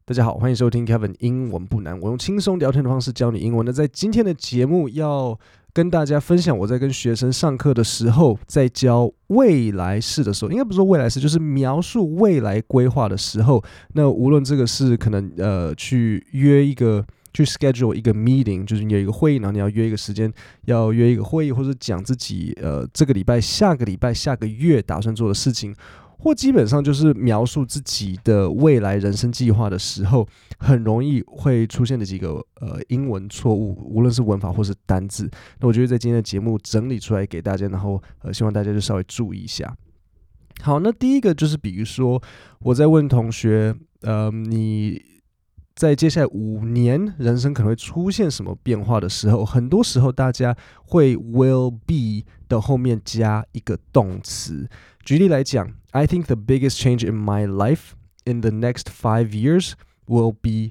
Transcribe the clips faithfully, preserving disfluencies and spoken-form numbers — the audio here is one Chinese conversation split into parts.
大家好，欢迎收听 Kevin 英文不难，我用轻松聊天的方式教你英文。那在今天的节目要跟大家分享，我在跟学生上课的时候，在教未来式的时候，应该不是说未来式，就是描述未来规划的时候。那无论这个是可能呃去约一个去 schedule 一个 meeting， 就是你有一个会议，然后你要约一个时间，要约一个会议，或者讲自己呃这个礼拜、下个礼拜、下个月打算做的事情。或基本上就是描述自己的未来人生计划的时候，很容易会出现的几个呃英文错误，无论是文法或是单字。那我觉得在今天的节目整理出来给大家，然后呃希望大家就稍微注意一下。好，那第一个就是比如说我在问同学，呃，你在接下来五年人生可能会出现什么变化的时候，很多时候大家会 will be 的后面加一个动词。举例来讲 I think the biggest change in my life in the next five years will be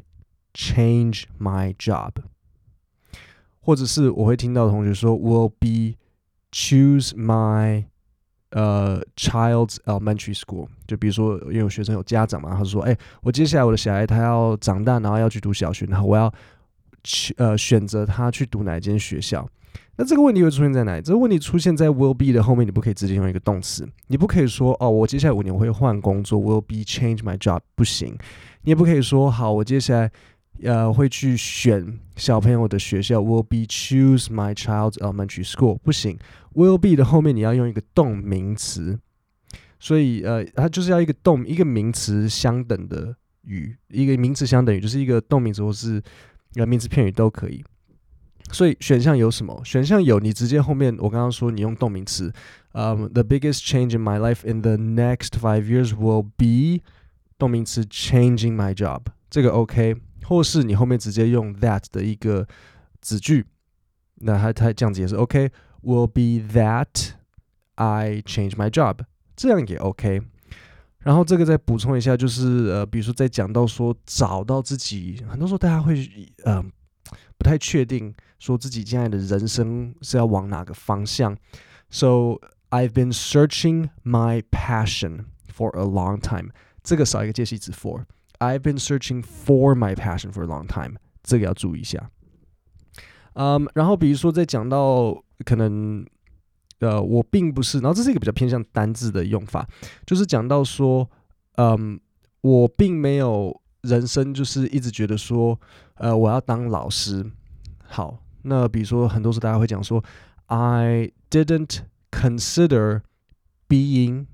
change my job. 或者是我会听到同学说 will be choose my呃、uh, child's elementary school. 就比如说因为有学生有家长嘛，他说哎，我接下来我的小孩他要长大，然后要去读小学，然后我要去呃选择他去读哪一间学校。那这个问题会出现在哪里？这个问题出现在 will be 的后面，你不可以直接用一个动词，你不可以说哦，我接下来五年我会换工作 will be change my job， 不行。你也不可以说好，我接下来呃会去选小朋友的学校 will be choose my child's elementary school， 不行。will be 的后面你要用一个动名词，所以呃它就是要一个动一个名词相等的语，一个名词相等语就是一个动名词或是呃名词片语都可以。所以选项有什么？选项有你直接后面我刚刚说你用动名词、um, The biggest change in my life in the next five years will be 动名词 changing my job， 这个 OK。 或是你后面直接用 that 的一个子句，那它它这样子也是 OK， will be that I change my job， 这样也 OK。 然后这个再补充一下，就是呃，比如说在讲到说找到自己，很多时候大家会呃不太确定说自己现在的人生是要往哪个方向。 So I've been searching my passion for a long time， 这个少一个介系词 for， I've been searching for my passion for a long time， 这个要注意一下。嗯，然后比如说在讲到可能呃我并不是，然后这是一个比较偏向单字的用法，就是讲到说嗯我并没有人生就是一直觉得说呃我要当老师。好，那比如说很多时候大家会讲说 I didn't consider being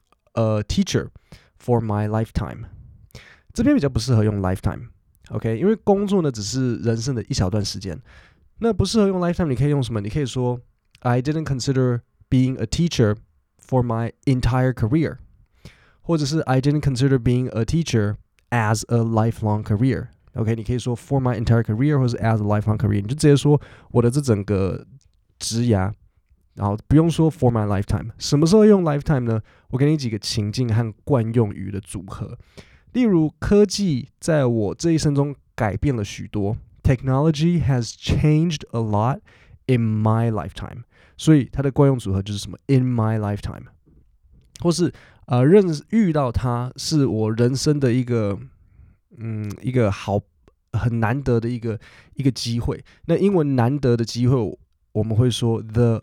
a teacher for my lifetime， 这边比较不适合用 lifetime， OK， 因为工作呢只是人生的一小段时间，那不适合用 lifetime， 你可以用什么？你可以说 I didn't consider being a teacher for my entire career， 或者是 I didn't consider being a teacher as a lifelong career。OK， 你可以说 for my entire career 或是 as a lifelong career， 你就直接说我的这整个职涯，然后不用说 for my lifetime。 什么时候用 lifetime 呢？我给你几个情境和惯用语的组合。例如科技在我这一生中改变了许多， Technology has changed a lot in my lifetime， 所以它的惯用组合就是什么 in my lifetime， 或是呃认遇到它是我人生的一个嗯，一个好很难得的一个一个机会。那英文难得的机会，我们会说 the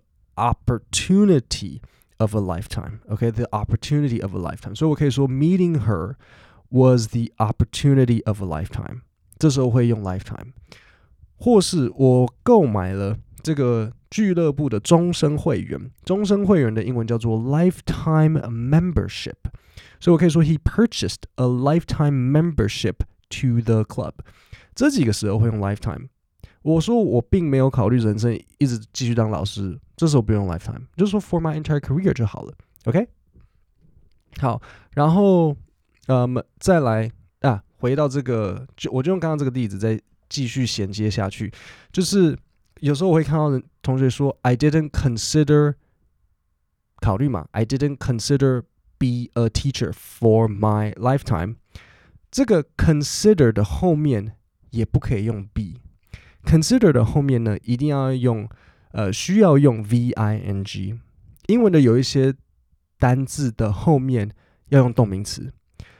opportunity of a lifetime。OK， the opportunity of a lifetime。所以我可以说 meeting her was the opportunity of a lifetime。这时候会用 lifetime。或是我购买了这个俱乐部的终身会员，终身会员的英文叫做 lifetime membership。所以我可以说 he purchased a lifetime membership to the club。 这几个时候会用 lifetime。 我说我并没有考虑人生一直继续当老师，这时候不用 lifetime， 就是说 for my entire career 就好了。 OK， 好，然后嗯，再来啊，回到这个就我就用刚刚这个例子再继续衔接下去，就是有时候我会看到同学说 I didn't consider 考虑嘛 I didn't consider be a teacher for my lifetime。 这个 consider 的后面也不可以用 be， consider 的后面呢一定要用呃需要用 V I N G。 英文的有一些单字的后面要用动名词，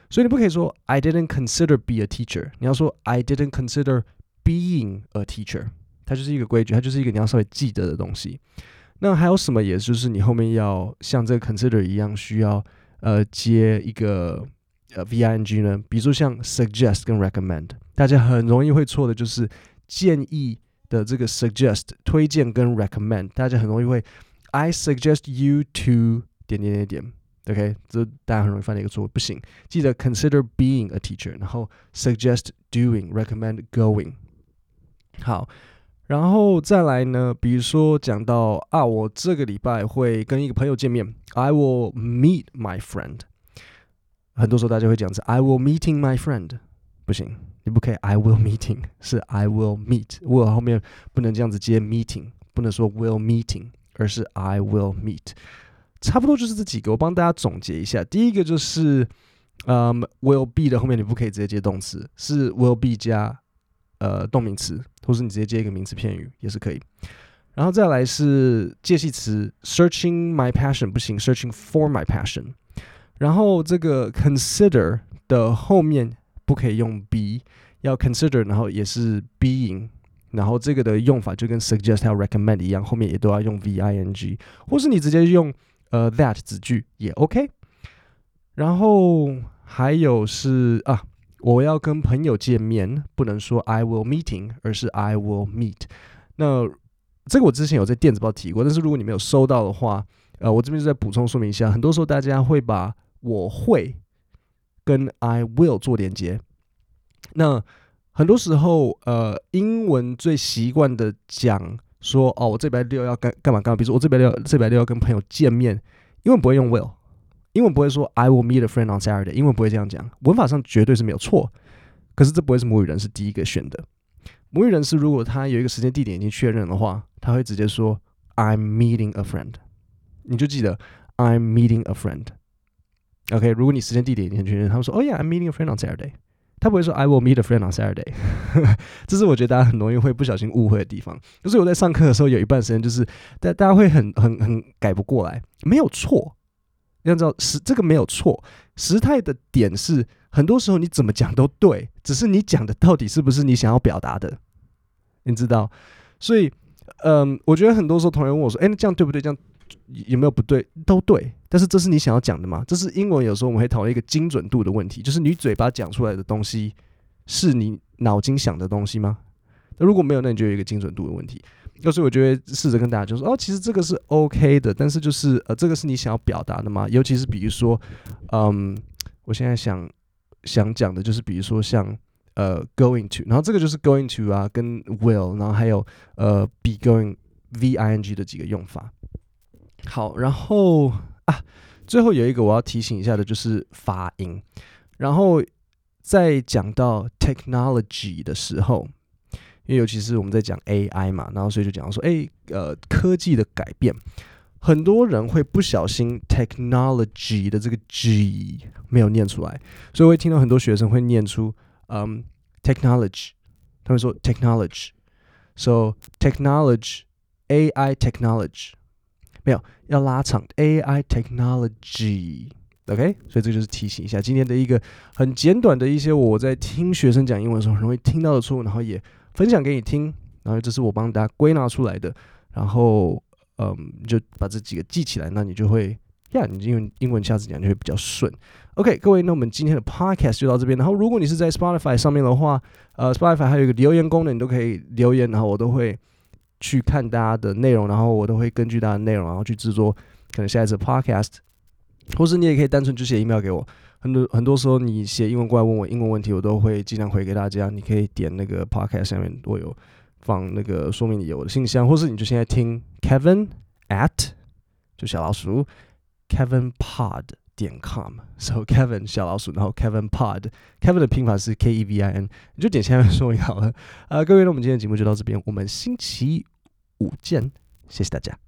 所以你不可以说 I didn't consider be a teacher， 你要说 I didn't consider being a teacher， 它就是一个规矩，它就是一个你要稍微记得的东西。那还有什么，也就是你后面要像这个 consider 一样需要呃接一个呃 V I N G 呢？比如说像 suggest 跟 recommend， 大家很容易会错的就是建议的这个 suggest 推荐跟 recommend， 大家很容易会 I suggest you to 点点点点 ，OK， 这大家很容易犯的一个错误，不行，记得 consider being a teacher， 然后 suggest doing， recommend going。好，然后再来呢，比如说讲到啊，我这个礼拜会跟一个朋友见面 ，I will meet my friend。很多时候大家会讲是 I will meeting my friend， 不行。你不可以 I will meeting， 是 I will meet，will 后面不能这样子接 meeting， 不能说 will meeting， 而是 I will meet。差不多就是这几个，我帮大家总结一下。第一个就是，嗯 will be 的后面你不可以直接接动词，是 will be 加呃动名词，或是你直接接一个名词片语也是可以。然后再来是介系词 ，searching my passion 不行 ，searching for my passion。然后这个 consider 的后面不可以用 be， 要 consider， 然后也是 being， 然后这个的用法就跟 suggest 还有 recommend 一样，后面也都要用 V I N G， 或是你直接用呃 that 子句也 OK。然后还有是啊，我要跟朋友见面，不能说 I will meeting， 而是 I will meet。那这个我之前有在电子报提过，但是如果你没有收到的话，呃，我这边就再补充说明一下。很多时候大家会把我会跟 I will 做连接，那很多时候，呃，英文最习惯的讲说，哦，我这礼拜六要干干嘛干嘛，比如说我这礼拜六这礼拜六要跟朋友见面，英文不会用 will， 英文不会说 I will meet a friend on Saturday， 英文不会这样讲，文法上绝对是没有错，可是这不会是母语人是第一个选的。母语人是如果他有一个时间地点已经确认的话，他会直接说 I'm meeting a friend， 你就记得 I'm meeting a friend。OK， 如果你时间地点已经确认，他们说 Oh yeah, I'm meeting a friend on Saturday， 他不会说 I will meet a friend on Saturday 这是我觉得大家很容易会不小心误会的地方。就是我在上课的时候有一半时间就是大大家会很很很改不过来，没有错，要知道时这个没有错，时态的点是很多时候你怎么讲都对，只是你讲的到底是不是你想要表达的，你知道？所以，嗯，我觉得很多时候同学问我说，哎，那这样对不对？这样有没有不对？都对，但是这是你想要讲的吗？这是英文有时候我们会讨论一个精准度的问题，就是你嘴巴讲出来的东西是你脑筋想的东西吗？那如果没有，那你就有一个精准度的问题。所以我就会试着跟大家就说，哦，其实这个是 OK 的，但是就是呃，这个是你想要表达的吗？尤其是比如说，嗯，我现在想想讲的就是，比如说像呃 going to， 然后这个就是 going to 啊，跟 will， 然后还有呃 be going V I N G 的几个用法。好，然后啊，最后有一个我要提醒一下的就是发音。然后在讲到 technology 的时候，因为尤其是我们在讲 A I 嘛，然后所以就讲说，哎，呃，科技的改变，很多人会不小心 technology 的这个 G 没有念出来，所以我会听到很多学生会念出嗯 technology， 他们说 technology，so technology A I technology。没有，要拉长 A I technology，OK， 所以这就是提醒一下今天的一个很简短的一些我在听学生讲英文的时候很容易听到的错误，然后也分享给你听，然后这是我帮大家归纳出来的，然后嗯，就把这几个记起来，那你就会呀，你英文英文下次讲就会比较顺。OK， 各位，那我们今天的 podcast 就到这边。然后如果你是在 Spotify 上面的话，呃 ，Spotify 还有一个留言功能，你都可以留言，然后我都会去看大家的内容，然后我都会根据大家的内容，然后去制作可能下一次 podcast， 或是你也可以单纯就写 email 给我。很多很多时候你写英文过来问我英文问题，我都会尽量回给大家。你可以点那个 podcast 下面我有放那个说明里有我的信箱，或是你就现在听 Kevin at 就小老鼠 Kevin Pod 点 com，so Kevin 小老鼠，然后 Kevin Pod， Kevin 的拼法是 K E V I N， 你就点下面说明好了。呃，各位，那我们今天的节目就到这边，我们星期五见，谢谢大家。